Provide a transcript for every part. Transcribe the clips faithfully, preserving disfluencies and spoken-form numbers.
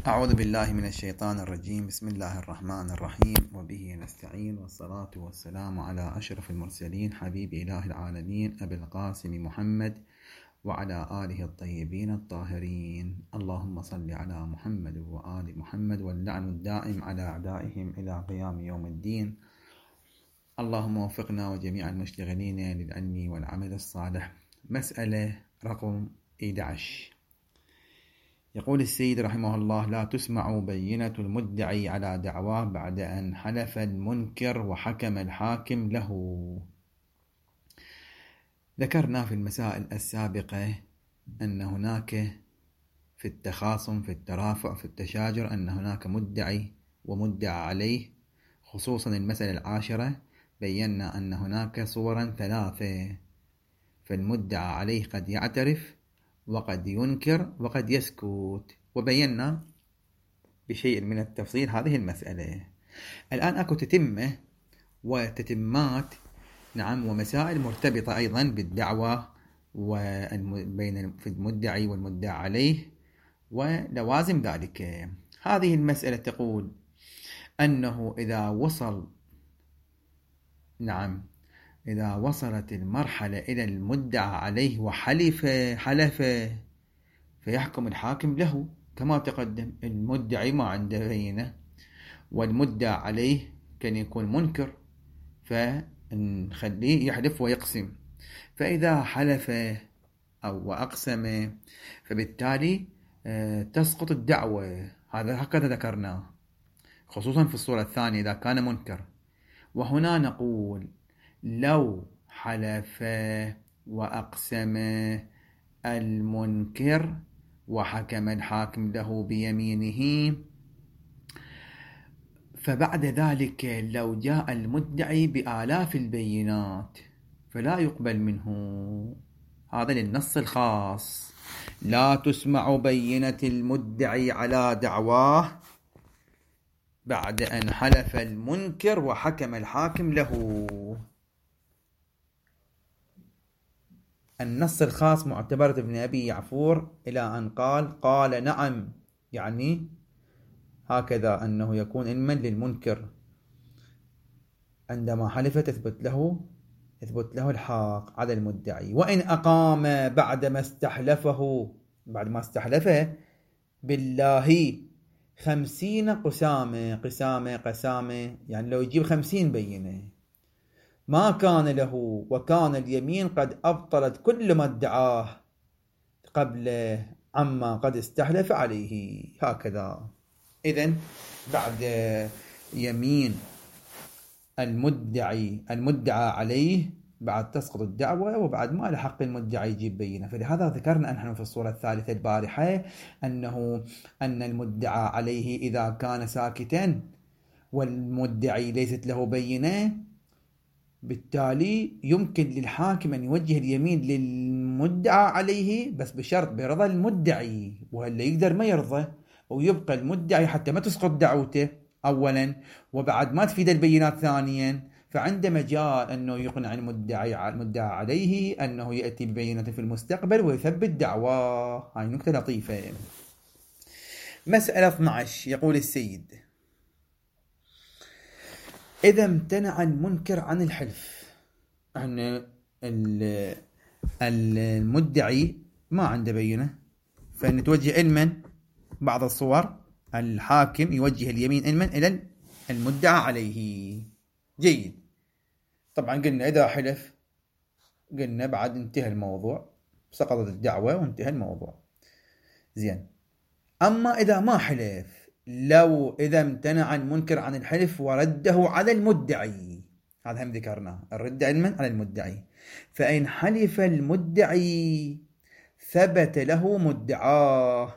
أعوذ بالله من الشيطان الرجيم. بسم الله الرحمن الرحيم، وبه نستعين، والصلاة والسلام على أشرف المرسلين حبيب إله العالمين أبي القاسم محمد وعلى آله الطيبين الطاهرين. اللهم صل على محمد وآل محمد، واللعن الدائم على أعدائهم إلى قيام يوم الدين. اللهم وفقنا وجميع المشتغلين للعلم والعمل الصالح. مسألة رقم أحد عشر. يقول السيد رحمه الله: لا تسمع بينة المدعي على دعواه بعد أن حلف المنكر وحكم الحاكم له. ذكرنا في المسائل السابقة أن هناك في التخاصم، في الترافع، في التشاجر، أن هناك مدعي ومدعى عليه. خصوصا المسألة العاشرة بينا أن هناك صورا ثلاثة، فالمدعى عليه قد يعترف وقد ينكر وقد يسكت، وبينا بشيء من التفصيل هذه المسألة. الآن أكو تتمة وتتمات، نعم، ومسائل مرتبطة أيضا بالدعوة وبين المدعي والمدعى عليه ولوازم ذلك. هذه المسألة تقول أنه إذا وصل نعم إذا وصلت المرحلة إلى المدعى عليه وحلف حلف فيحكم الحاكم له كما تقدم. المدعي ما عنده بينة، والمدعى عليه كان يكون منكر، فنخليه يحلف ويقسم. فإذا حلف أو وأقسم فبالتالي تسقط الدعوة. هذا هكذا ذكرناه، خصوصا في الصورة الثانية إذا كان منكر. وهنا نقول: لو حلف وأقسم المنكر وحكم الحاكم له بيمينه، فبعد ذلك لو جاء المدعي بآلاف البينات فلا يقبل منه. هذا للنص الخاص: لا تسمع بينة المدعي على دعواه بعد أن حلف المنكر وحكم الحاكم له. النص الخاص معتبرة ابن أبي يعفور إلى أن قال قال نعم، يعني هكذا أنه يكون علما للمنكر عندما حلف تثبت له يثبت له الحق على المدعي. وإن أقام بعد ما استحلفه بعد ما استحلفه بالله خمسين قسامة قسامة قسامة، يعني لو يجيب خمسين بينة ما كان له، وكان اليمين قد أبطلت كل ما ادعاه قبل عما قد استحلف عليه. هكذا. إذن بعد يمين المدعي المدعى عليه بعد تسقط الدعوة، وبعد ما لحق المدعي يجيب بينة. فلهذا ذكرنا نحن في الصورة الثالثة البارحة أنه أن المدعى عليه إذا كان ساكتا والمدعي ليست له بينة، بالتالي يمكن للحاكم أن يوجه اليمين للمدعى عليه، بس بشرط برضا المدعي، وهلا يقدر ما يرضى ويبقى المدعي حتى ما تسقط دعوته أولا، وبعد ما تفيد البينات ثانيا. فعنده مجال أنه يقنع المدعي المدعى عليه أنه يأتي ببينة في المستقبل ويثبت دعوة. هاي نكتة لطيفة. مسألة اثني عشر. يقول السيد: إذا امتنع المنكر عن الحلف، أن المدعي ما عنده بينة، فنتوجه علما بعض الصور الحاكم يوجه اليمين علما إلى المدعى عليه. جيد. طبعا قلنا إذا حلف قلنا بعد انتهى الموضوع، سقطت الدعوة وانتهى الموضوع. زين. أما إذا ما حلف، لو إذا امتنع المنكر عن الحلف ورده على المدعي، هذا هم ذكرناه، الرد علما على المدعي، فإن حلف المدعي ثبت له مدعاه.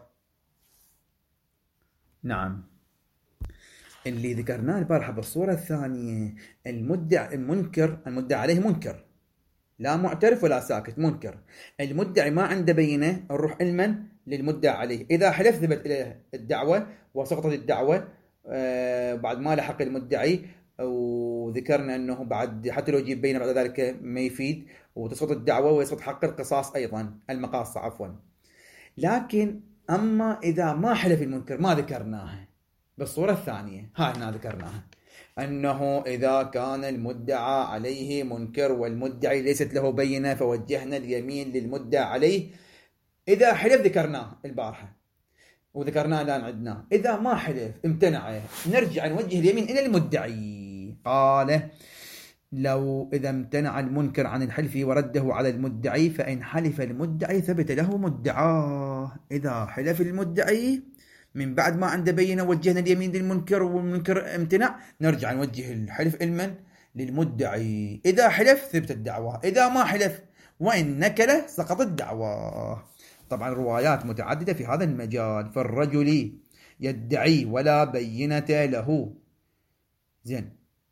نعم، اللي ذكرناه البارحة بالصورة الثانية، المدعي المنكر المدعي عليه منكر، لا معترف ولا ساكت، منكر. المدعي ما عنده بينة، نروح علما للمدعى عليه. إذا حلف ثبت إليه الدعوة وسقطت الدعوة آه بعد ما لحق المدعي، وذكرنا أنه بعد حتى لو يجيب بينة بعد ذلك ما يفيد، وتسقط الدعوة ويسقط حق القصاص أيضا، المقاصة عفوا. لكن أما إذا ما حلف المنكر ما ذكرناها بالصورة الثانية، هاي هنا ذكرناها أنه إذا كان المدعى عليه منكر والمدعي ليست له بينة فوجهنا اليمين للمدعى عليه. إذا حلف ذكرناه البارحة وذكرناه الآن عندنا، إذا ما حلف امتنع نرجع نوجه اليمين إلى المدعي. قال لو إذا امتنع المنكر عن الحلف ورده على المدعي فإن حلف المدعي ثبت له مدعاه. إذا حلف المدعي من بعد ما عنده بينة وجهنا اليمين للمنكر والمنكر امتنع، نرجع نوجه الحلف المن للمدعي. إذا حلف ثبت الدعوة، إذا ما حلف وإن نكله سقط الدعوة. طبعا روايات متعددة في هذا المجال. فالرجل يدعي ولا بينة له، زين،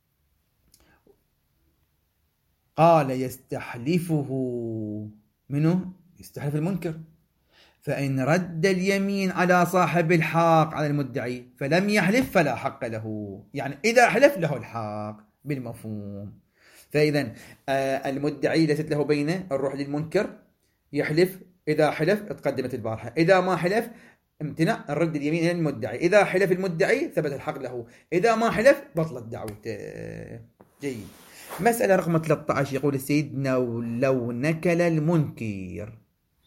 قال يستحلفه منه، يستحلف المنكر، فإن رد اليمين على صاحب الحق على المدعي فلم يحلف فلا حق له. يعني إذا حلف له الحق بالمفهوم. فإذا المدعي ليست له بينة، نروح للمنكر يحلف، إذا حلف تقدمت البارحة، إذا ما حلف امتنع نرد اليمين إلى المدعي. إذا حلف المدعي ثبت الحق له، إذا ما حلف بطلت دعوته. جيد. مسألة رقم ثلاثة عشر يقول السيد لو نكل المنكر.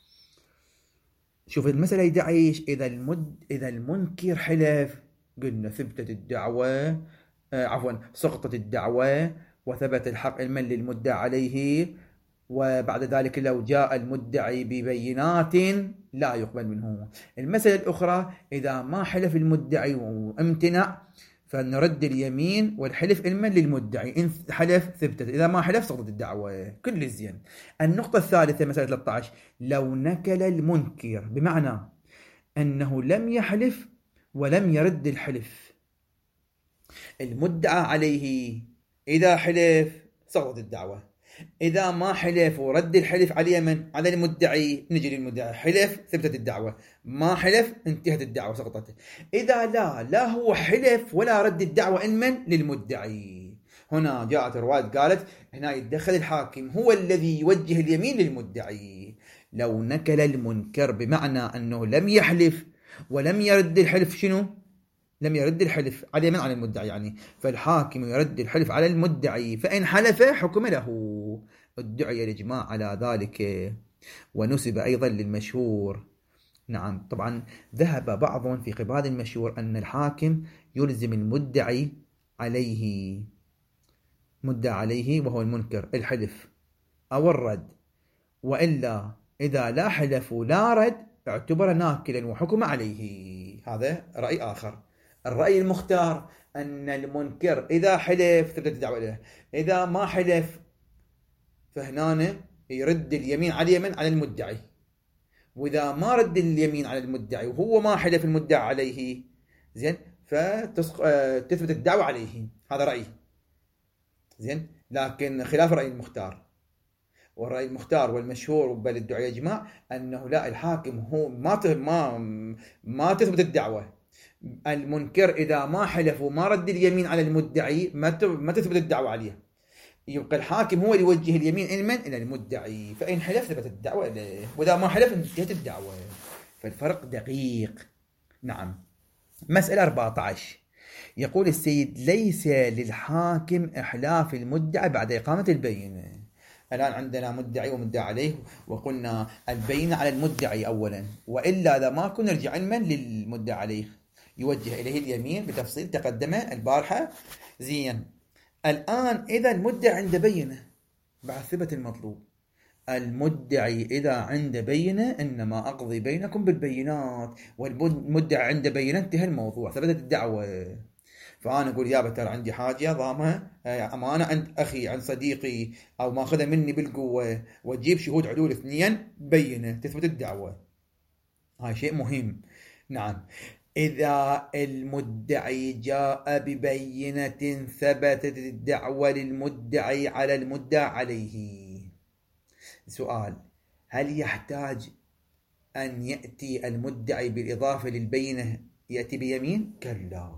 شوف المسألة يدعي إذا المد إذا المنكر حلف قلنا ثبتت الدعوة، آه عفوا سقطت الدعوة وثبت الحق علما للمدعى عليه. وبعد ذلك لو جاء المدعي ببينات لا يقبل منه. المسألة الأخرى إذا ما حلف المدعي وامتنع فنرد اليمين والحلف علما للمدعي، إن حلف ثبتت، إذا ما حلف سقطت الدعوة. كل زين. النقطة الثالثة مسألة ثلاثة عشر لو نكل المنكر، بمعنى أنه لم يحلف ولم يرد الحلف. المدعى عليه إذا حلف سقطت الدعوة، إذا ما حلف ورد الحلف على من على المدعي نجي للمدعي، حلف ثبتت الدعوة، ما حلف انتهت الدعوة سقطت. إذا لا لا هو حلف ولا رد الدعوة علما للمدعي، هنا جاءت الرواية قالت هنا يتدخل الحاكم هو الذي يوجه اليمين للمدعي. لو نكل المنكر بمعنى أنه لم يحلف ولم يرد الحلف، شنو؟ لم يرد الحلف على من على المدعي يعني، فالحاكم يرد الحلف على المدعي، فإن حلف حكم له. ادعي الإجماع على ذلك ونسب أيضا للمشهور. نعم طبعا ذهب بعض في قبال المشهور أن الحاكم يلزم المدعي عليه مدعى عليه وهو المنكر الحلف أو الرد، وإلا إذا لا حلف ولا رد اعتبر ناكلا وحكم عليه. هذا رأي آخر. الرأي المختار أن المنكر إذا حلف ثبتت الدعوة له، إذا ما حلف فهنا يرد اليمين على اليمين على المدعي، وإذا ما رد اليمين على المدعي وهو ما حلف المدعى عليه زين فتثبت الدعوة عليه. هذا رأي زين، لكن خلاف الرأي المختار. والرأي المختار والمشهور بل الدعاء إجماع أنه لا، الحاكم هو ما ما ما تثبت الدعوة. المنكر إذا ما حلف وما رد اليمين على المدعي ما ما تثبت الدعوة عليه، يبقى الحاكم هو اللي يوجه اليمين علما إلى المدعي، فإن حلف ثبت الدعوة إليه، وإذا ما حلف انتهت الدعوة. فالفرق دقيق. نعم. مسألة أربعة عشر يقول السيد ليس للحاكم إحلاف المدعي بعد إقامة البينة. الآن عندنا مدعي ومدعى عليه، وقلنا البينة على المدعي أولا، وإلا إذا ما كنا نرجع علما للمدعى عليه يوجه إليه اليمين بتفصيل تقدم البارحة. زين. الآن إذا المدعي عنده بينة بعد ثبت المطلوب، المدعي إذا عنده بينة إنما أقضي بينكم بالبينات، والمدعي عنده بينة انتهى الموضوع ثبتت الدعوة. فأنا أقول يا ترى عندي حاجة ضامة أمانة عند أخي عند صديقي أو ماخذها مني بالقوة، وتجيب شهود عدول اثنين بينة تثبت الدعوة. هاي شيء مهم. نعم. إذا المدعي جاء ببينة ثبتت الدعوة للمدعي على المدعى عليه. سؤال: هل يحتاج أن يأتي المدعي بالإضافة للبينة يأتي بيمين؟ كلا،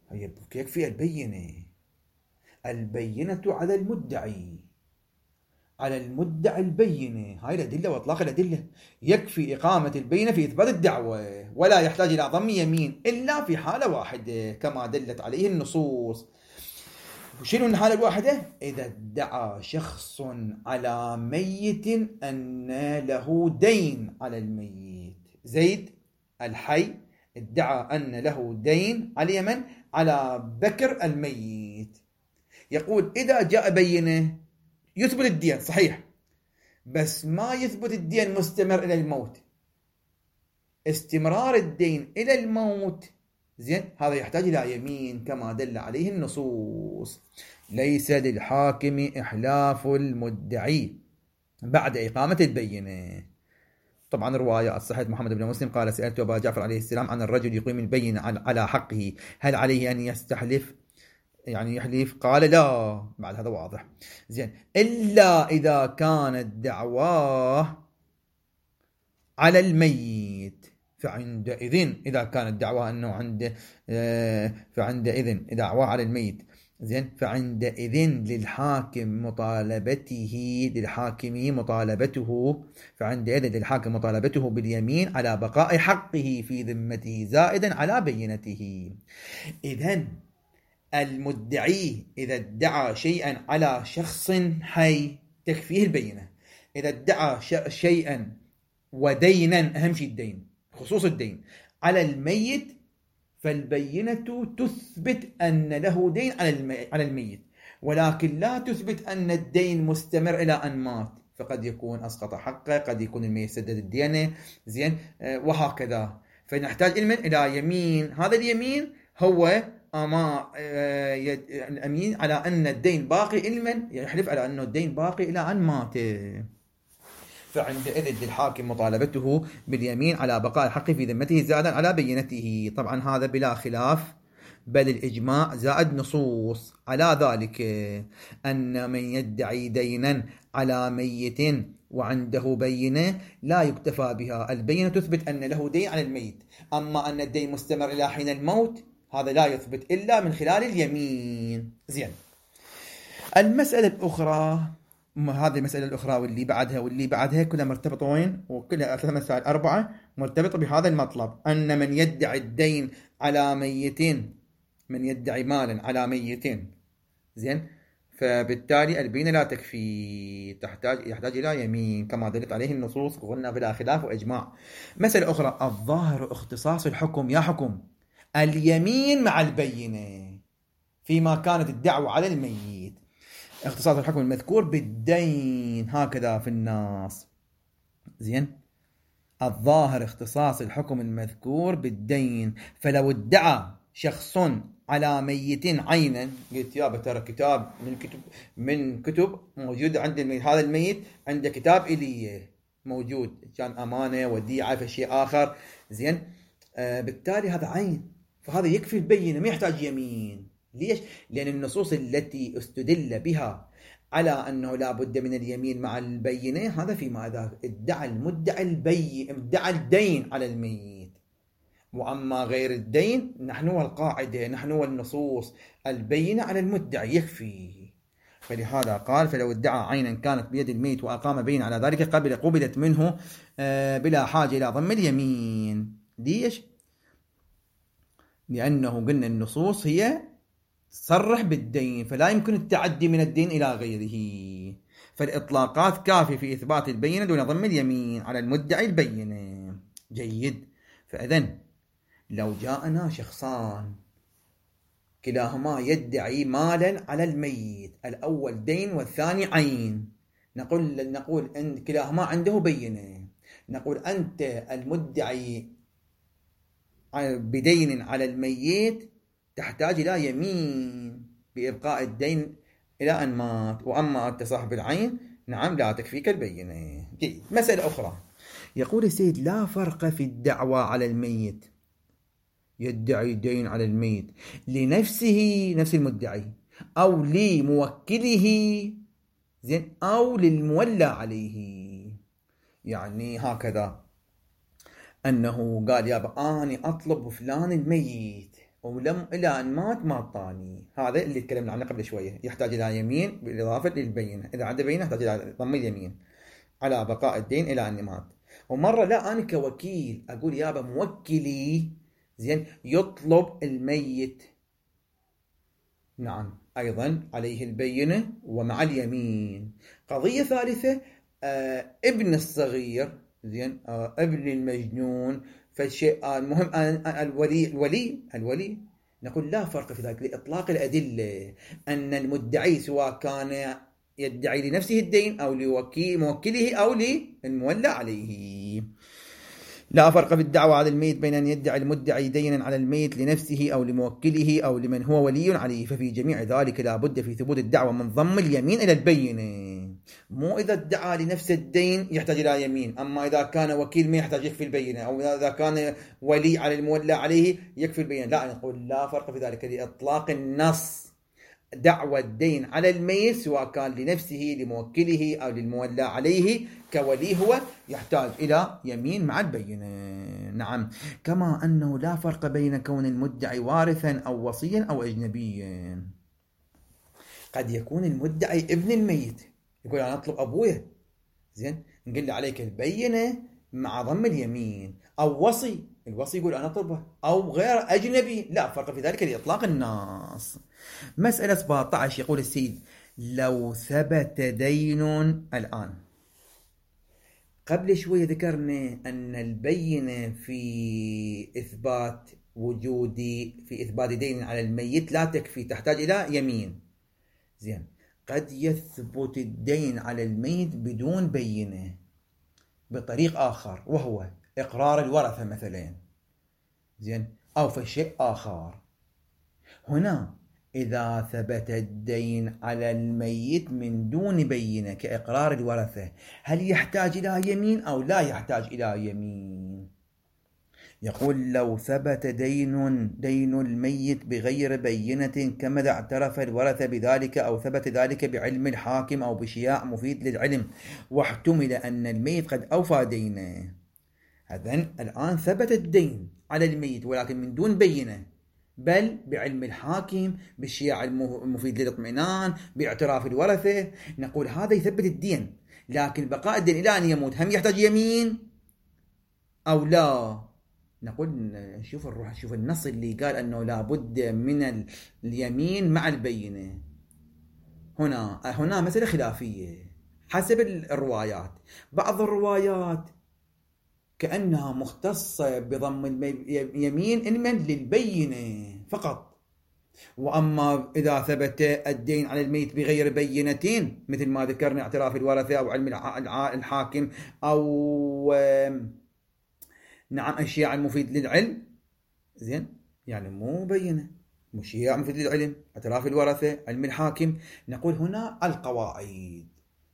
يكفي البينة. البينة على المدعي على المدعي البينة. هاي الأدلة وإطلاق الأدلة. يكفي إقامة البينة في إثبات الدعوة، ولا يحتاج إلى ضم يمين إلا في حالة واحدة كما دلت عليه النصوص. شنو الحالة الواحدة؟ إذا ادعى شخص على ميت أن له دين على الميت. زيد الحي ادعى أن له دين على من؟ على بكر الميت. يقول إذا جاء بينة يثبت الدين صحيح، بس ما يثبت الدين مستمر إلى الموت. استمرار الدين إلى الموت زين هذا يحتاج إلى يمين كما دل عليه النصوص. ليس للحاكم إحلاف المدعي بعد إقامة البينة. طبعا رواية الصحيح محمد بن مسلم قال سألت أبا جعفر عليه السلام عن الرجل يقيم البينة على حقه هل عليه أن يستحلف يعني يحلف؟ قال لا. بعد هذا واضح زين إلا إذا كانت دعواه على الميت، فعندئذ إذا كانت دعواه أنه عنده فعندئذ دعواه على الميت زين فعندئذ للحاكم مطالبته للحاكم مطالبته فعندئذ للحاكم مطالبته باليمين على بقاء حقه في ذمته زائدا على بينته. إذن المدعي إذا ادعى شيئا على شخص حي تكفيه البينة. إذا ادعى شيئا ودينا، أهم شيء الدين خصوص الدين، على الميت فالبينة تثبت أن له دين على الميت، ولكن لا تثبت أن الدين مستمر إلى أن مات، فقد يكون أسقط حقه، قد يكون الميت سدد الدينة زين وهكذا. فنحتاج إلى يمين. هذا اليمين هو أما الأمين على أن الدين باقي علما، يحلف على أنه الدين باقي إلى أن مات. فعندئذ للحاكم مطالبته باليمين على بقاء الحق في ذمته زائدا على بينته. طبعا هذا بلا خلاف، بل الإجماع زائد نصوص على ذلك، أن من يدعي دينا على ميت وعنده بينة لا يكتفى بها. البينة تثبت أن له دين على الميت، أما أن الدين مستمر إلى حين الموت هذا لا يثبت إلا من خلال اليمين. زين المسألة الأخرى، هذه المسألة الأخرى واللي بعدها واللي بعدها كلها مرتبطين، وكلها ثلاث مسائل أربعة مرتبطة بهذا المطلب، أن من يدعي الدين على ميتين، من يدعي مالا على ميتين زين فبالتالي البينة لا تكفي، تحتاج يحتاج إلى يمين كما دلت عليه النصوص، وقلنا بلا خلاف وإجماع. مسألة أخرى، الظاهر اختصاص الحكم يا حكم اليمين مع البينة فيما كانت الدعوة على الميت. اختصاص الحكم المذكور بالدين هكذا في الناس زين الظاهر اختصاص الحكم المذكور بالدين. فلو ادعى شخص على ميت عينا، قلت يا ترى كتاب من كتب من كتب موجود عند الميت، هذا الميت عنده كتاب إلي موجود، كان أمانة وديعة في شيء آخر زين آه بالتالي هذا عين، فهذا يكفي البينة ما يحتاج يمين. ليش؟ لأن النصوص التي استدل بها على أنه لا بد من اليمين مع البينة هذا فيما إذا ادعى المدعي البين ادعى الدين على الميت، وأما غير الدين نحن والقاعدة نحن والنصوص البينة على المدعي يكفي. فلهذا قال فلو ادعى عينا كانت بيد الميت وأقام بين على ذلك قبل قبلت منه بلا حاجة إلى ضم اليمين. ليش؟ لأنه قلنا النصوص هي تصرح بالدين، فلا يمكن التعدي من الدين إلى غيره، فالإطلاقات كافية في إثبات البينة دون ضم اليمين على المدعي البينة. جيد. فإذن لو جاءنا شخصان كلاهما يدعي مالا على الميت، الأول دين والثاني عين، نقول نقول أن كلاهما عنده بينة، نقول أنت المدعي بدين على الميت تحتاج إلى يمين بإبقاء الدين إلى أن مات، وأما أنت صاحب العين نعم لا تكفيك البينة. جيد. مسألة أخرى، يقول السيد لا فرق في الدعوى على الميت، يدعي دين على الميت لنفسه نفس المدعي أو لموكله زين أو للمولى عليه. يعني هكذا أنه قال يا أني أطلب فلان الميت ولم إلى أن مات مات ثاني. هذا اللي تكلمنا عنه قبل شوية، يحتاج إلى يمين بالإضافة للبينة. إذا عنده بينة يحتاج إلى ضم اليمين على بقاء الدين إلى أن مات. ومرة لا أنا كوكيل أقول يابا موكلي زين يطلب الميت، نعم أيضا عليه البينة ومع اليمين. قضية ثالثة، آه ابن الصغير زين آه ابن المجنون فالشيء آه المهم آه الولي الولي الولي نقول لا فرق في ذلك لإطلاق الأدلة أن المدعي سواء كان يدعي لنفسه الدين أو لوكيل موكله أو للمولى عليه. لا فرق في الدعوة على الميت بين أن يدعي المدعي دينا على الميت لنفسه أو لموكله أو لمن هو ولي عليه، ففي جميع ذلك لا بد في ثبوت الدعوة من ضم اليمين إلى البينة. مو إذا ادعى لنفس الدين يحتاج إلى يمين، أما إذا كان وكيل ما يحتاج يكفي البينة، أو إذا كان ولي على المولى عليه يكفي البينة. لا نقول لا فرق في ذلك لإطلاق النص دعوى الدين على الميت سواء كان لنفسه لموكله أو للمولى عليه كولي هو يحتاج إلى يمين مع البينة. نعم، كما أنه لا فرق بين كون المدعي وارثا أو وصيا أو أجنبيا. قد يكون المدعي ابن الميت يقول أنا أطلب أبويا زين نقول له عليك البينة مع ضم اليمين، أو وصي الوصي يقول أنا أطلبه، أو غير أجنبي لا فرق في ذلك لإطلاق النص. مسألة سبعة عشر يقول السيد لو ثبت دين الآن. قبل شوية ذكرنا أن البينة في إثبات وجودي في إثبات دين على الميت لا تكفي، تحتاج إلى يمين. زين قد يثبت الدين على الميت بدون بينة بطريق آخر، وهو إقرار الورثة مثلا زين أو في شيء آخر. هنا إذا ثبت الدين على الميت من دون بينة كإقرار الورثة، هل يحتاج إلى يمين أو لا يحتاج إلى يمين؟ يقول لو ثبت دين دين الميت بغير بينة كما إذا اعترف الورثة بذلك أو ثبت ذلك بعلم الحاكم أو بشياع مفيد للعلم، واحتمل أن الميت قد أوفى دينه. إذن الآن ثبت الدين على الميت ولكن من دون بينة، بل بعلم الحاكم بالشياع المفيد للاطمئنان باعتراف الورثة. نقول هذا يثبت الدين، لكن بقاء الدين إلى أن يموت هم يحتاج يمين أو لا؟ نقول شوف الروح شوف النص اللي قال أنه لابد من اليمين مع البينة. هنا هنا مسألة خلافية حسب الروايات. بعض الروايات كأنها مختصة بضم اليمين إنما للبينة فقط، وأما إذا ثبت الدين على الميت بغير بينة مثل ما ذكرنا اعتراف الورثة أو علم الحاكم أو نعم الشياع المفيد للعلم زين يعني مو بينة، مو شياع مفيد للعلم، اعتراف الورثة، علم الحاكم. نقول هنا القواعد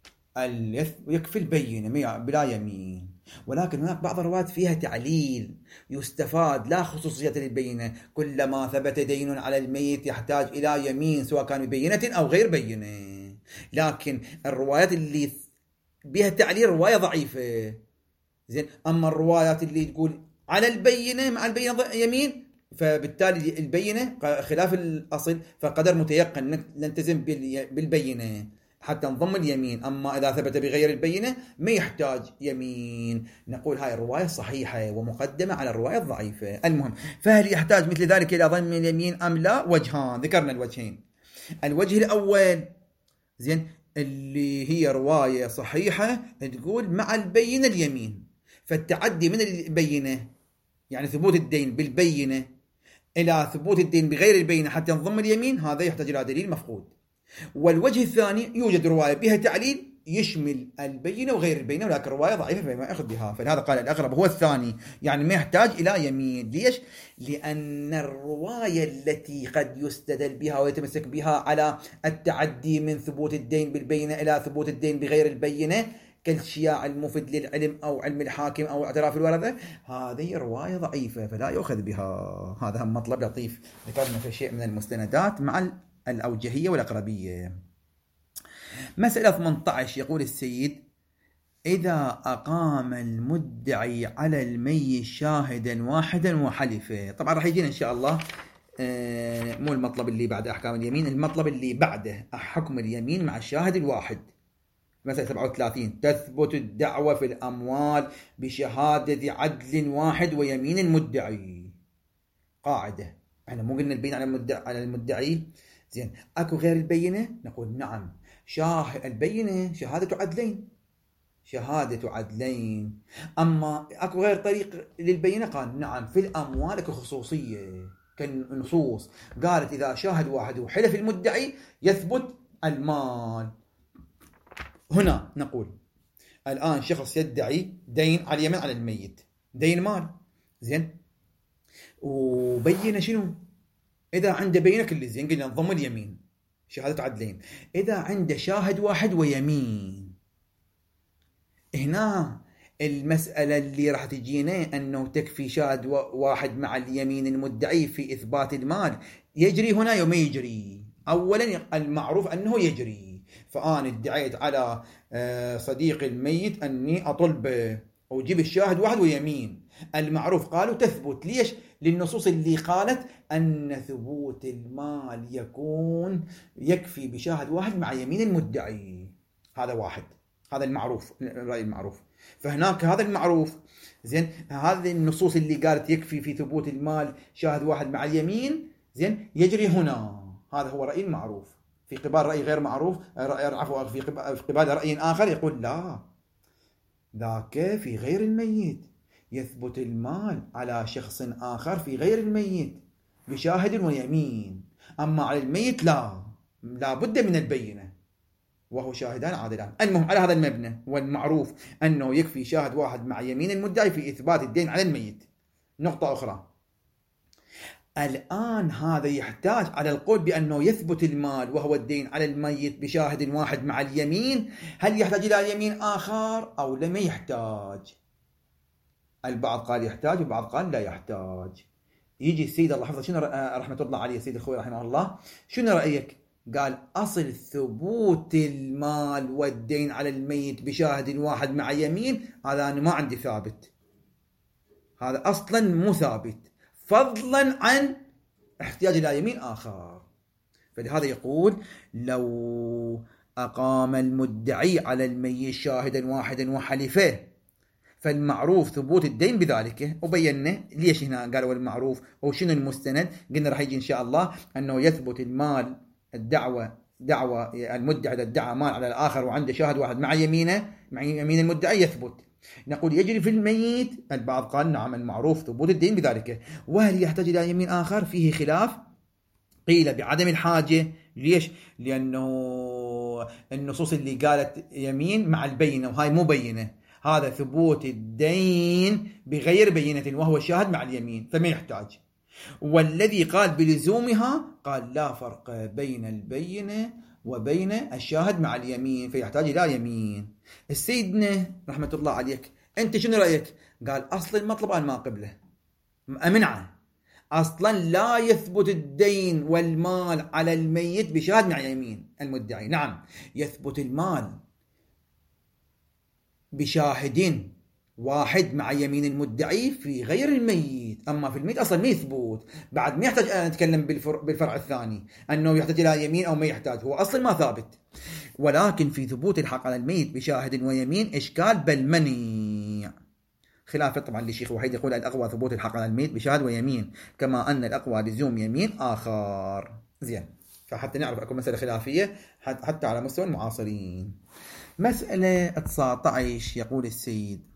يكفي البينة بلا يمين، ولكن هناك بعض الروايات فيها تعليل يستفاد لا خصوصية للبينة. كلما ثبت دين على الميت يحتاج إلى يمين سواء كان ببينة أو غير بينة. لكن الروايات اللي بها تعليل رواية ضعيفة زين. أما الروايات اللي تقول على البينة مع البينة يمين فبالتالي البينة خلاف الأصل، فقدر متيقن نلتزم بالبينة حتى نضم اليمين. أما إذا ثبت بغير البينة ما يحتاج يمين. نقول هاي الرواية صحيحة ومقدمة على الرواية الضعيفة. المهم فهل يحتاج مثل ذلك إلى ضم اليمين أم لا؟ وجهان ذكرنا الوجهين. الوجه الأول زين اللي هي رواية صحيحة تقول مع البينة اليمين، فالتعدي من البينة يعني ثبوت الدين بالبينة إلى ثبوت الدين بغير البينة حتى نضم اليمين هذا يحتاج إلى دليل مفقود. والوجه الثاني يوجد رواية بها تعليل يشمل البينة وغير البينة ولكن رواية ضعيفة فما أخذ بها، فلهذا قال الأغرب هو الثاني يعني ما يحتاج إلى يمين. ليش؟ لأن الرواية التي قد يستدل بها ويتمسك بها على التعدي من ثبوت الدين بالبينة إلى ثبوت الدين بغير البينة كالشياع المفيد للعلم أو علم الحاكم أو اعتراف الورثة هذه رواية ضعيفة فلا يؤخذ بها. هذا هم مطلب لطيف ذكرنا في شيء من المستندات مع الأوجهية والأقربية. مسألة ثمانية عشر يقول السيد إذا أقام المدعي على الميت شاهدا واحدا وحلفه. طبعا راح يجينا إن شاء الله آه مو المطلب اللي بعد أحكام اليمين، المطلب اللي بعده حكم اليمين مع الشاهد الواحد. مثلا سبعة وثلاثين: تثبت الدعوة في الأموال بشهادة عدل واحد ويمين المدعي. قاعدة، احنا مو قلنا البينة على المدعي على المدعي؟ زين، اكو غير البينة؟ نقول نعم، شاهد البينة شهادة عدلين، شهادة عدلين. اما اكو غير طريق للبينة؟ قال نعم، في الاموال اكو خصوصية كالنصوص، قالت اذا شاهد واحد وحلف المدعي يثبت المال. هنا نقول الآن شخص يدعي دين على اليمين على الميت، دين مال، زين، وبين شنو؟ إذا عنده بينة كل زين، قلنا نضم اليمين شهادة عدلين. إذا عنده شاهد واحد ويمين، هنا المسألة اللي راح تجينا أنه تكفي شاهد واحد مع اليمين المدعي في إثبات المال، يجري هنا يوم يجري. أولا المعروف أنه يجري، فأنا ادعيت على صديق الميت أني أطلب وجيب الشاهد واحد ويمين، المعروف قالوا تثبت. ليش؟ للنصوص اللي قالت أن ثبوت المال يكون يكفي بشاهد واحد مع يمين المدعي. هذا واحد، هذا المعروف، الرأي المعروف. فهناك هذا المعروف، زين، هذه النصوص اللي قالت يكفي في ثبوت المال شاهد واحد مع اليمين، زين، يجري هنا. هذا هو رأي المعروف. في قبال رأي غير معروف، عفوا، في قبال رأي آخر يقول لا، ذاك في غير الميت يثبت المال على شخص آخر في غير الميت بشاهد ويمين، أما على الميت لا، لا بد من البينة وهو شاهدان عادلان. المهم على هذا المبنى والمعروف أنه يكفي شاهد واحد مع يمين المدعي في إثبات الدين على الميت. نقطة أخرى، الآن هذا يحتاج على القول بأنه يثبت المال وهو الدين على الميت بشاهد واحد مع اليمين، هل يحتاج إلى يمين آخر أو لم يحتاج؟ البعض قال يحتاج والبعض قال لا يحتاج. يجي السيد الله حفظه شنو رحمة الله عليه السيد الخوي رحمه الله، شنو رأيك؟ قال أصل ثبوت المال والدين على الميت بشاهد واحد مع يمين هذا أنا ما عندي ثابت، هذا أصلا مو ثابت، فضلا عن احتياج إلى يمين آخر. فلهذا يقول لو أقام المدعي على الميت شاهدا واحدا وحلفه فالمعروف ثبوت الدين بذلك. وبينا ليش هنا قالوا المعروف وشنو المستند. قلنا راح يجي إن شاء الله أنه يثبت المال، الدعوة دعوة المدعي إذا ادعى مال على الآخر وعنده شاهد واحد مع يمينه مع يمين المدعي يثبت. نقول يجري في الميت، البعض قال نعم المعروف ثبوت الدين بذلك. وهل يحتاج إلى يمين آخر؟ فيه خلاف. قيل بعدم الحاجة. ليش؟ لأنه النصوص اللي قالت يمين مع البينة وهاي مو بينة، هذا ثبوت الدين بغير بينة وهو الشاهد مع اليمين فما يحتاج. والذي قال بلزومها قال لا فرق بين البينة وبين الشاهد مع اليمين فيحتاج إلى يمين. السيدنا رحمة الله عليك أنت شنو رأيك؟ قال أصل المطلب أنا ما قبله، أمنعه، أصلا لا يثبت الدين والمال على الميت بشاهد مع يمين المدعي. نعم يثبت المال بشاهد واحد مع يمين المدعي في غير الميت، أما في الميت أصلا ما يثبت. بعد ما يحتاج أن نتكلم بالفرع الثاني أنه يحتاج إلى يمين أو ما يحتاج، هو أصلا ما ثابت. ولكن في ثبوت الحق على الميت بشاهد ويمين إشكال بل منيع، خلافا طبعا للشيخ وحيد يقول الأقوى ثبوت الحق على الميت بشاهد ويمين، كما أن الأقوى لزوم يمين آخر. زين، فحتى نعرف أكو مسألة خلافية حتى على مستوى المعاصرين. مسألة تسعة عشر يقول السيد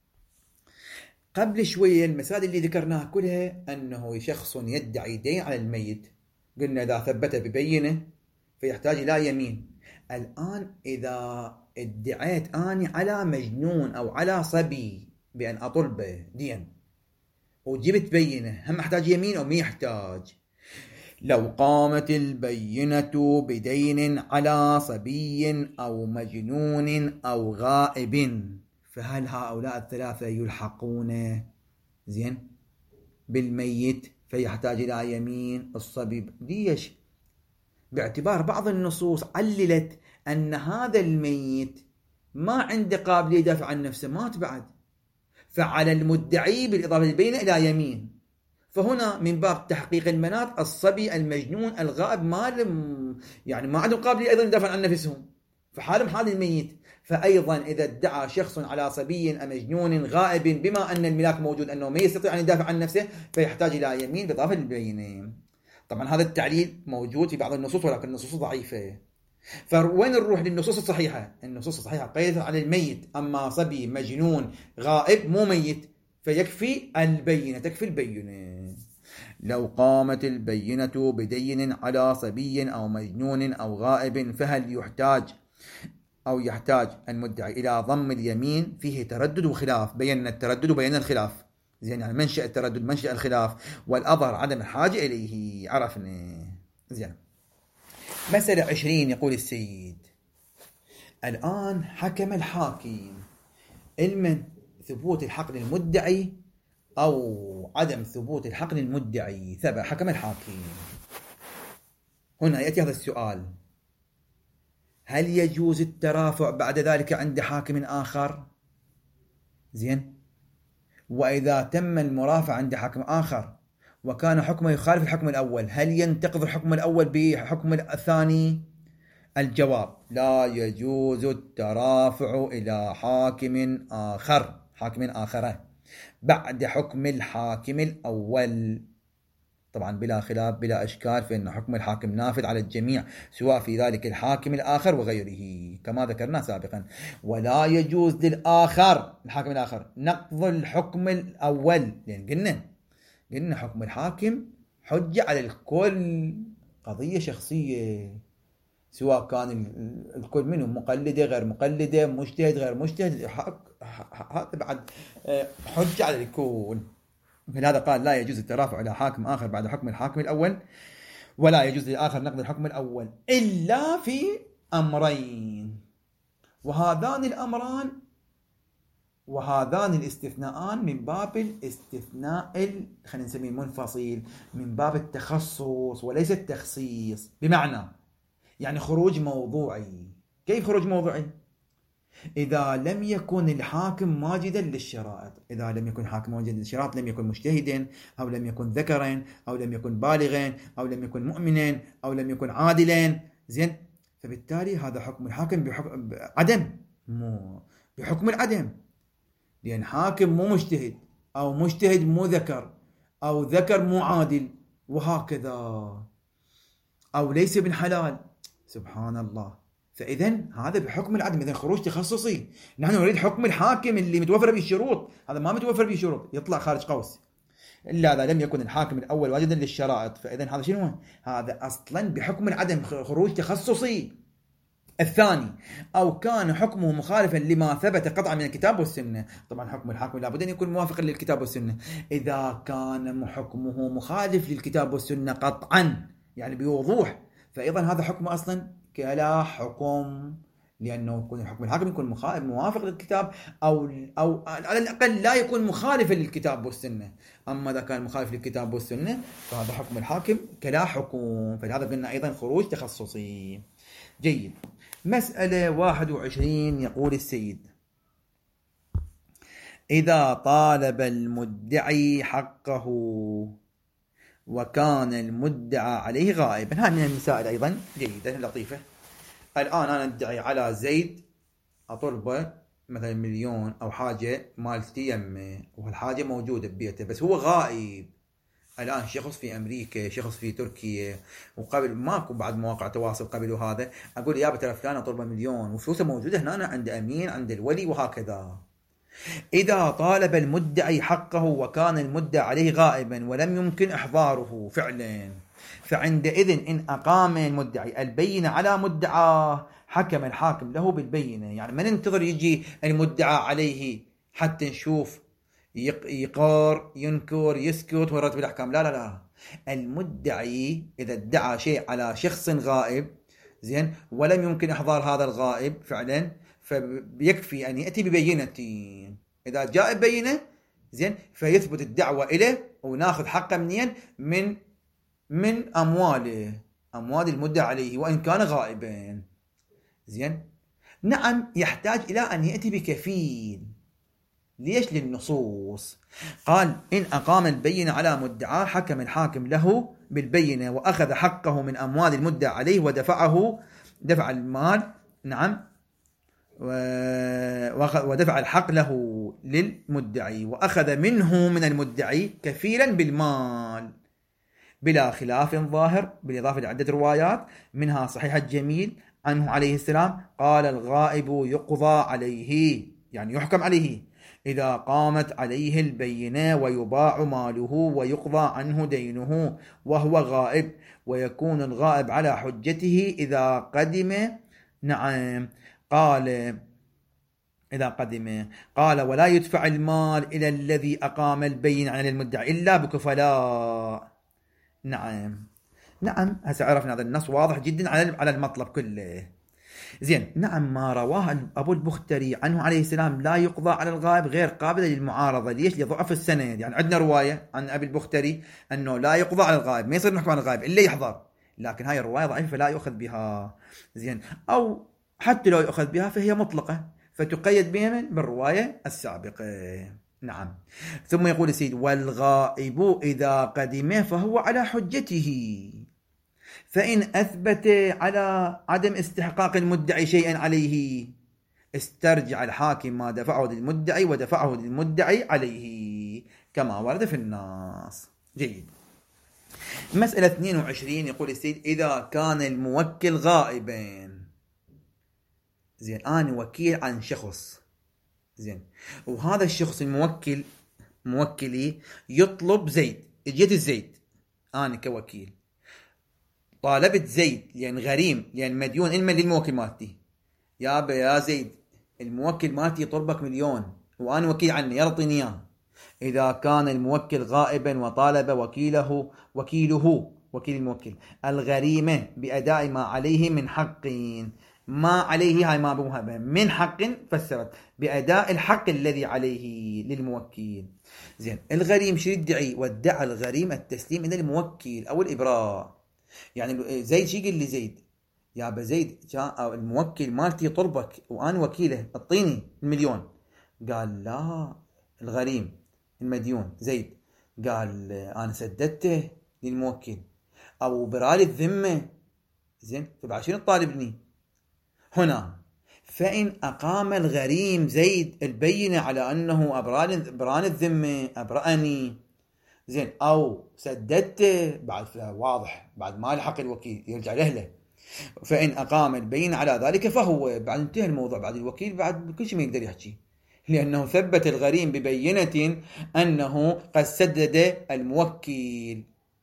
قبل شوية المسائل اللي ذكرناها كلها أنه شخص يدعي دين على الميت، قلنا إذا ثبت ببينة فيحتاج إلى يمين. الآن إذا ادعيت أني على مجنون أو على صبي بأن أطلبه دين وجبت بينة، هم أحتاج يمين أو ما يحتاج؟ لو قامت البينة بدين على صبي أو مجنون أو غائب فهل هؤلاء الثلاثة يلحقون زين بالميت فيحتاج إلى يمين الصبي؟ ليش؟ باعتبار بعض النصوص عللت أن هذا الميت ما عنده قابلية يدافع عن نفسه، مات بعد، فعلى المدعي بالإضافة للبينة إلى يمين. فهنا من باب تحقيق المناط الصبي المجنون الغائب ما لم يعني ما عندهم قابلية أيضا يدافع عن نفسهم، فحالهم حال الميت. فأيضا إذا ادعى شخص على صبي مجنون غائب بما أن الملاك موجود أنه ما يستطيع أن يدافع عن نفسه، فيحتاج إلى يمين بإضافة للبينة. طبعا هذا التعليل موجود في بعض النصوص ولكن النصوص ضعيفة. فوين نروح للنصوص الصحيحة؟ النصوص الصحيحة قيدت على الميت، أما صبي مجنون غائب مو ميت فيكفي البينة، تكفي البينة. لو قامت البينة بدين على صبي أو مجنون أو غائب فهل يحتاج أو يحتاج المدعي إلى ضم اليمين؟ فيه تردد وخلاف، بينا التردد وبينا الخلاف. زين، يعني منشأ التردد منشأ الخلاف، والأظهر عدم الحاجة إليه، عرفنا. زين، مسألة عشرين. يقول السيد: الآن حكم الحاكم علما ثبوت الحق للمدعي أو عدم ثبوت الحق للمدعي. ثبت حكم الحاكم. هنا يأتي هذا السؤال: هل يجوز الترافع بعد ذلك عند حاكم آخر؟ زين، وإذا تم المرافع عند حاكم آخر وكان حكمه يخالف الحكم الأول، هل ينتقض الحكم الأول بحكم الثاني؟ الجواب: لا يجوز الترافع إلى حاكم آخر حاكم آخر بعد حكم الحاكم الأول، طبعا بلا خلاف بلا إشكال، فإن حكم الحاكم نافذ على الجميع سواء في ذلك الحاكم الآخر وغيره كما ذكرنا سابقا. ولا يجوز للآخر الحاكم الآخر نقض الحكم الأول، لأن قلنا قلنا حكم الحاكم حجة على الكل، قضية شخصية، سواء كان الكل منه مقلدة غير مقلدة، مجتهد غير مجتهد، هذا بعد حجة على الكل. فلهذا قال: لا يجوز الترافع إلى حاكم آخر بعد حكم الحاكم الأول، ولا يجوز للآخر نقض الحكم الأول إلا في أمرين، وهذان الأمران وهذان الاستثناءان من باب الاستثناء خلينا نسميه منفصل، من باب التخصص وليس التخصيص. بمعنى يعني خروج موضوعي. كيف خروج موضوعي؟ إذا لم يكن الحاكم ماجدا للشرائط، إذا لم يكن حاكم ماجدا للشرائط لم يكن مجتهدا أو لم يكن ذكرا أو لم يكن بالغا أو لم يكن مؤمنا أو لم يكن عادلا. زين، فبالتالي هذا حكم الحاكم بحكم عدم، مو بحكم العدم، لأن حاكم مو مجتهد أو مجتهد مو ذكر أو ذكر مو عادل وهكذا، أو ليس ابن حلال. سبحان الله. فإذا هذا بحكم العدم، إذا خروج تخصصي. نحن نريد حكم الحاكم اللي متوفر به الشروط، هذا ما متوفر به شروط يطلع خارج قوس، إلا إذا لم يكن الحاكم الأول واجدا للشرائط، فإذا هذا شنو؟ هذا أصلا بحكم العدم، خروج تخصصي. الثاني: أو كان حكمه مخالفا لما ثبت قطعا من الكتاب والسنة. طبعا حكم الحاكم لابد أن يكون موافقا للكتاب والسنة. إذا كان حكمه مخالف للكتاب والسنة قطعا، يعني بوضوح، فأيضا هذا حكم أصلا كلا حكم، لأنه يكون حكم الحاكم يكون موافق للكتاب أو أو على الأقل لا يكون مخالفا للكتاب والسنة. أما إذا كان مخالف للكتاب والسنة فهذا حكم الحاكم كلا حكم، فلهذا قلنا أيضا خروج تخصصي. جيد. مسألة واحد وعشرين. يقول السيد: إذا طالب المدعي حقه وكان المدعى عليه غائبا. هذه من المسائل أيضا جيدة لطيفة. الآن أنا أدعي على زيد أطلبه مثلا مليون أو حاجة مالتي يمه، وهالحاجة موجودة ببيته بس هو غائب. الآن شخص في أمريكا، شخص في تركيا، وقبل ماكو بعد مواقع تواصل قبل وهذا، أقول يا بترى فلان أطلبه مليون وفلوسه موجودة هنا عند أمين عند الولي وهكذا. إذا طالب المدعي حقه وكان المدعى عليه غائبا ولم يمكن إحضاره فعلا، فعندئذ إن أقام المدعي البينة على مدعاه حكم الحاكم له بالبينة. يعني ما ننتظر يجي المدعى عليه حتى نشوف يقر ينكر يسكت ويرتب الأحكام، لا لا لا. المدعي إذا ادعى شيء على شخص غائب، زين، ولم يمكن إحضار هذا الغائب فعلا، فبيكفي أن يأتي ببينة. إذا جاء ببينة، زين، فيثبت الدعوة إليه وناخذ حقه منين؟ من من أمواله، أموال المدعى عليه وإن كان غائبا. زين. نعم، يحتاج إلى أن يأتي بكفيل. ليش؟ للنصوص. قال إن أقام البينة على مدعاه حكم الحاكم له بالبينة وأخذ حقه من أموال المدعى عليه ودفعه دفع المال نعم ودفع الحق له للمدعي وأخذ منه من المدعي كفيلا بالمال بلا خلاف ظاهر، بالإضافة لعدة روايات منها صحيح الجميل عنه عليه السلام قال الغائب يقضى عليه، يعني يحكم عليه إذا قامت عليه البينة ويباع ماله ويقضى عنه دينه وهو غائب، ويكون الغائب على حجته إذا قدم نعم قال إذا قدم قال ولا يدفع المال إلى الذي أقام البينة على المدعي إلا بكفلاء. نعم نعم هسه عرفنا هذا النص واضح جدا على على المطلب كله. زين نعم ما رواه أبو البختري عنه عليه السلام لا يقضى على الغائب غير قابل للمعارضة. ليش؟ لضعف السند. يعني عندنا رواية عن أبي البختري أنه لا يقضى على الغائب، ما يصير نحكم على الغائب إلا يحضر، لكن هاي الرواية ضعيفة فلا يؤخذ بها. زين أو حتى لو يؤخذ بها فهي مطلقة فتقيد بها بالرواية السابقة. نعم ثم يقول السيد والغائب إذا قدم فهو على حجته، فإن أثبت على عدم استحقاق المدعي شيئا عليه استرجع الحاكم ما دفعه للمدعي ودفعه للمدعي عليه كما ورد في النص. جيد. مسألة اثنين وعشرين يقول السيد إذا كان الموكل غائبا. زين أنا وكيل عن شخص، زين وهذا الشخص الموكل موكلي يطلب زيد، اجيت الزيد أنا كوكيل طالبت زيد لأن يعني غريم لأن يعني مديون إلما للموكل مالتي، يا يا زيد الموكل مالتي يطلبك مليون وأنا وكيل عنه يعطيني إياه. إذا كان الموكل غائبا وطالب وكيله وكيله وكيل الموكل الغريمة بأداء ما عليه من حق، ما عليه هاي ما بمهبة من حق فسرت بأداء الحق الذي عليه للموكل. زين الغريم شو يدعي؟ وادعى الغريم التسليم إلى الموكل أو الإبراء. يعني زيد شي يقول لي زيد يا أبا زيد الموكل مالتي طلبك وأنا وكيله اعطيني المليون. قال لا الغريم المديون زيد قال أنا سددته للموكل أو برالي الذمة. زين فبعد شنو تطالبني هنا؟ فإن أقام الغريم زيد البينة على أنه أبران الذمة أبرأني زين أو سددته بعد واضح بعد ما لحق الوكيل يرجع لهله، فإن أقام البينة على ذلك فهو بعد انتهى الموضوع، بعد الوكيل بعد كل شيء ما يقدر يحكي لأنه ثبت الغريم ببينة أنه قد سدد الموكل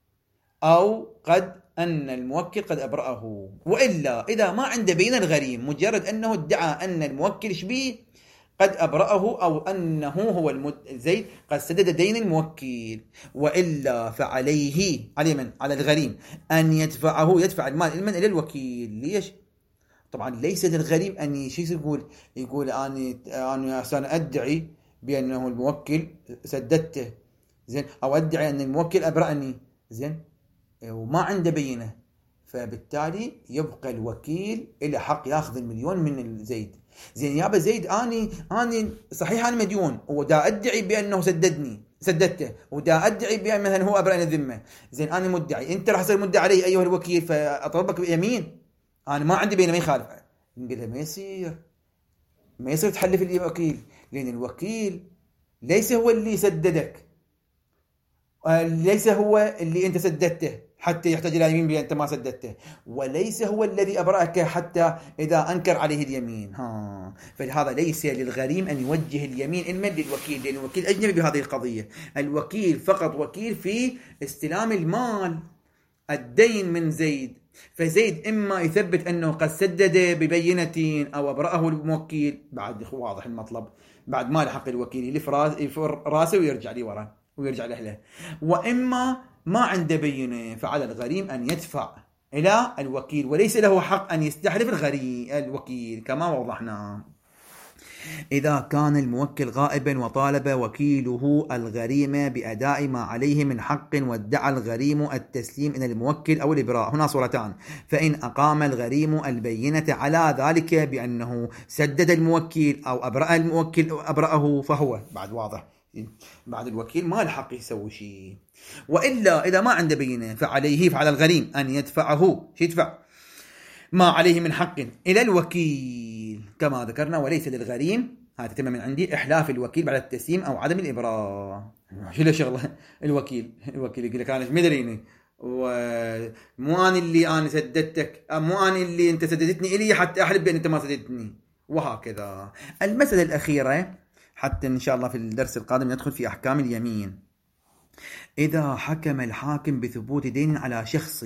أو قد أن الموكل قد أبرأه. وإلا إذا ما عنده بينة الغريم مجرد أنه ادعى أن الموكل شبيه قد أبرأه أو أنه هو المد... زيد قد سدد دين الموكل، وإلا فعليه على من؟ على الغريم أن يدفعه يدفع المال المن إلى الوكيل. ليش؟ طبعا ليس للغريم أن يشيس يقول يقول أنا أنا أدعي بأنه الموكل سددته زين أو أدعي أن الموكل أبرأني زين وما عنده بينة، فبالتالي يبقى الوكيل إلى حق ياخذ المليون من زيد. زين يابا زيد أني أني صحيح أنا مديون ودا أدعي بأنه سددني سددته ودا أدعي بأن مثلا هو أبرأني الذمة. زين أنا مدعي أنت راح تصير مدعي علي أيها الوكيل فأطلبك بيمين أنا ما عندي بينة ما يخالف. نقول ما يصير ما يصير تحلف الوكيل لأن الوكيل ليس هو اللي سددك ليس هو اللي أنت سددته حتى يحتاج إلى يمين بأن أنت ما سددته، وليس هو الذي أبرأك حتى إذا أنكر عليه اليمين. ها فلهذا ليس للغريم أن يوجه اليمين إلما للوكيل لأن الوكيل أجنبي بهذه القضية. الوكيل فقط وكيل في استلام المال الدين من زيد، فزيد إما يثبت أنه قد سدد ببينة أو أبرأه الموكل بعد واضح المطلب بعد ما لحق الوكيل يفر راسه ويرجع لي ورا ويرجع لأهله، وإما ما عنده بينة فعلى الغريم أن يدفع إلى الوكيل وليس له حق أن يستحلف الغريم الوكيل كما وضحنا. إذا كان الموكل غائبا وطالب وكيله الغريم بأداء ما عليه من حق وادعى الغريم التسليم إلى الموكل أو الإبراء، هنا صورتان، فإن أقام الغريم البينة على ذلك بأنه سدد الموكل أو أبرأ الموكل أو أبرأه فهو بعد واضح، بعد الوكيل ما الحق يسوي شيء. وإلا إذا ما عنده بينة فعليه فعلى الغريم أن يدفعه، شو يدفع؟ ما عليه من حق إلى الوكيل كما ذكرنا، وليس للغريم، هذا تم من عندي إحلاف الوكيل بعد التسليم أو عدم الإبراء. شو له شغله الوكيل؟ الوكيل يقول لك أنا مدريني ومو أنا اللي أنا سددتك، مو أنا اللي أنت سددتني إلي حتى أحلف بأن أنت ما سددتني، وهكذا. المسألة الأخيرة حتى إن شاء الله في الدرس القادم ندخل في أحكام اليمين. إذا حكم الحاكم بثبوت دين على شخص،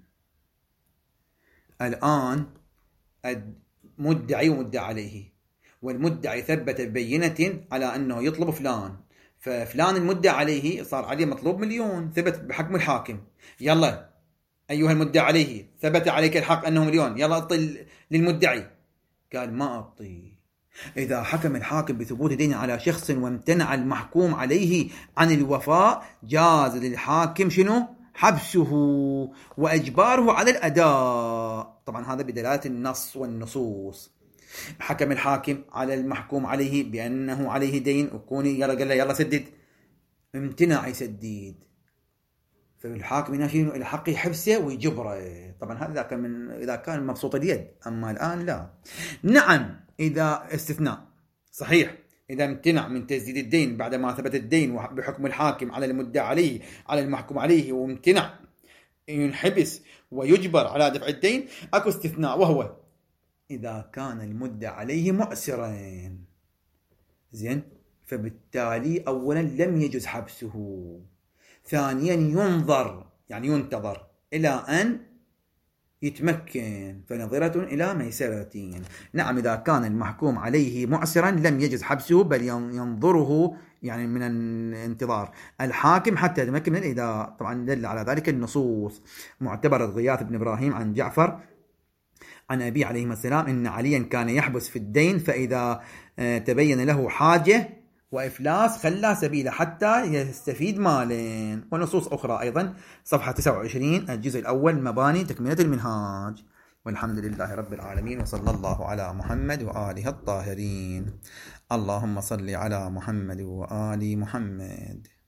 الآن المدعي ومدعى عليه، والمدعي ثبت ببينة على أنه يطلب فلان، ففلان المدعى عليه صار عليه مطلوب مليون، ثبت بحكم الحاكم، يلا أيها المدعى عليه ثبت عليك الحق أنه مليون، يلا أعطي للمدعي، قال ما أعطي. إذا حكم الحاكم بثبوت دين على شخص وامتنع المحكوم عليه عن الوفاء، جاز للحاكم شنو؟ حبسه وإجباره على الأداء، طبعا هذا بدلالة النص والنصوص. حكم الحاكم على المحكوم عليه بأنه عليه دين وكوني يلا قال له يلا سدد، امتنع يسدد، فالحاكم هنا شنو؟ الحق يحبسه ويجبره. طبعا هذا إذا كان من إذا كان مبسوط اليد، أما الآن لا. نعم إذا استثناء صحيح، إذا امتنع من تسديد الدين بعدما ثبت الدين بحكم الحاكم على المدعى عليه على المحكوم عليه، وامتنع ينحبس ويجبر على دفع الدين، أكو استثناء، وهو إذا كان المدعى عليه معسرا. زين، فبالتالي أولا لم يجوز حبسه، ثانيا ينظر يعني ينتظر إلى أن يتمكن، فنظرة إلى ميسرة. نعم إذا كان المحكوم عليه معسرا لم يجوز حبسه، بل ينظره يعني من الانتظار الحاكم حتى يتمكن من الإداء. طبعا دل على ذلك النصوص، معتبر غياث بن إبراهيم عن جعفر عن أبي عليه السلام إن عليا كان يحبس في الدين، فإذا تبين له حاجة وإفلاس خلى سبيله حتى يستفيد مالين. ونصوص أخرى أيضا، صفحة تسعة وعشرين الجزء الأول مباني تكملة المنهاج. والحمد لله رب العالمين، وصلى الله على محمد وآله الطاهرين. اللهم صل على محمد وآل محمد.